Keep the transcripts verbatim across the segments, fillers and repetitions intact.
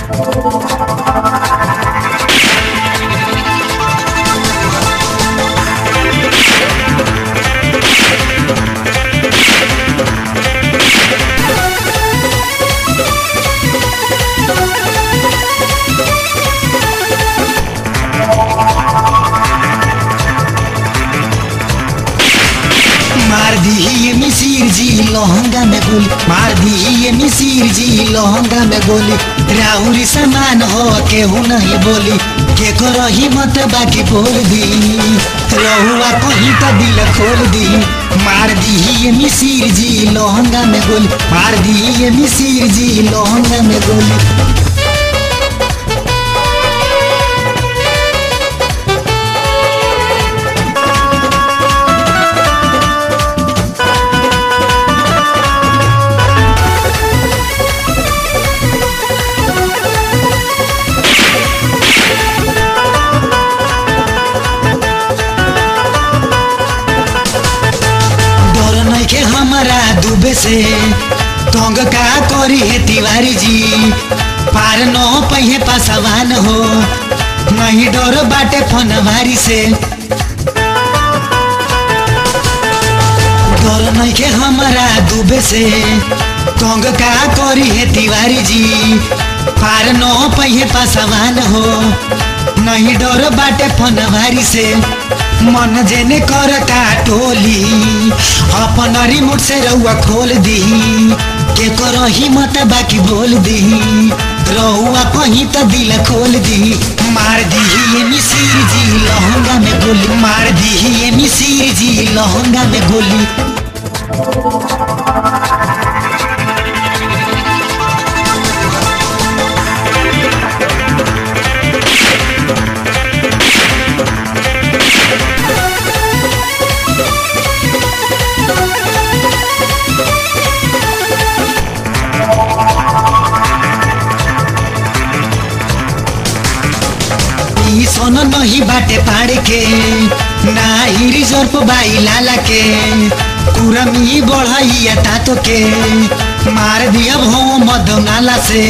मार दिए मिसिर जी लहंगा में गोली, मार दिए मिसिर जी लहंगा में गोली। राउरी समान हो केहू नहीं बोली, के करो हिम्मत बाकी बोल दी, रहुआ कहीं तो दिल खोल दी। मार दिए मिसिर जी लहंगा में गोली, मार दिए मिसिर जी लहंगा में गोली। के हमारा डूबे से तंग का करी है तिवारी जी, पार न पहिए पासवान हो नहीं डर बाटे फनवारी से। डर नहीं के हमारा डूबे से तंग का करी है तिवारी जी, पार न पहिए पासवान हो नहीं डर बाटे फनवारी से। मन जेने कर का टोली अपन रिमोट से रहुआ खोल दी, के करो हिम्मत बाकी बोल दी, रहुआ कहीं तो दिल खोल दी। मार दी मिसिर जी लहंगा में गोली, मार दी मिसिर जी लहंगा में गोली। सोन नहीं बाटे पाड़े के ना ही रिजर्व बाई लाला के, कुरमी बढ़ाइया तातो के मार दिया हो मदनाला से।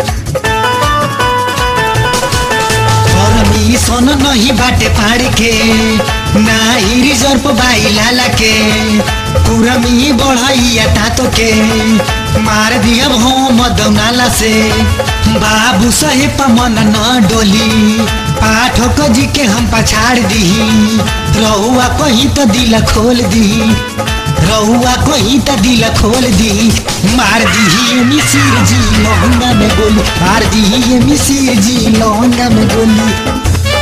कुरमी सोन नहीं बाटे पाड़े के ना ही रिजर्व बाई लाला के, कुरमी बढ़ाइया तातो के मार दिया हो मदनाला से। बाबू साहेब मन न डोली, पाठक जी के हम पछाड़ दी, रहुआ कहीं तो दिल खोल दी, रहुआ कहीं तो दिल खोल दी। मार दी मिसिर जी लहंगा में गोली, मार दी मिसिर जी लहंगा में गोली।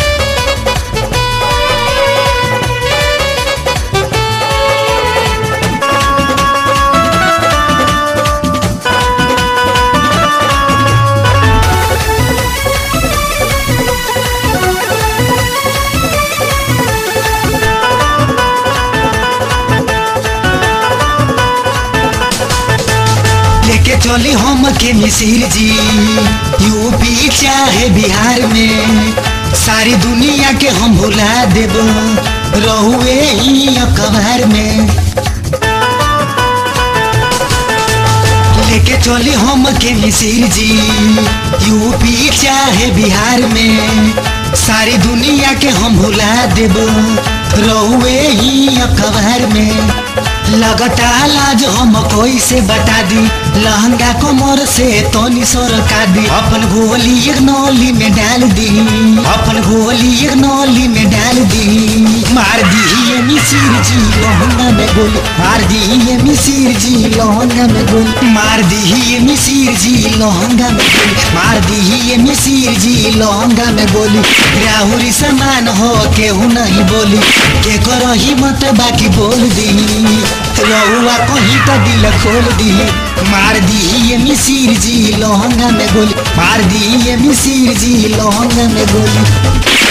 लेके चली हम के मिसिर जी यूपी चाहे बिहार में, सारी दुनिया के हम भुला देब रहुए ही अखबार में। लेके चली हम के मिसिर जी यूपी चाहे बिहार में, सारी दुनिया के हम भुला देब रहुए ही अखबार में। लगता लाज हम कोई से बता दी, लहंगा कमर से तोनी सरका दी, अपन गोली एक नौली में डाल दी, अपन गोली एक नौली में डाल दी। मार दी मिसिर जी लहंगा में गोली, मार दी मिसिर जी लहंगा में गोली, मार दी मिसिर जी लहंगा में गोली, मार दी मिसिर जी लहंगा में गोली। राहुरी समान हो केहू नहीं बोली, के करो हिम्मत बाकी बोल दी, रहुआ कहीं तो दिल खोल दी। मार दी मिसिर जी लहंगा में गोली, मार दी मिसिर जी लहंगा में गोली।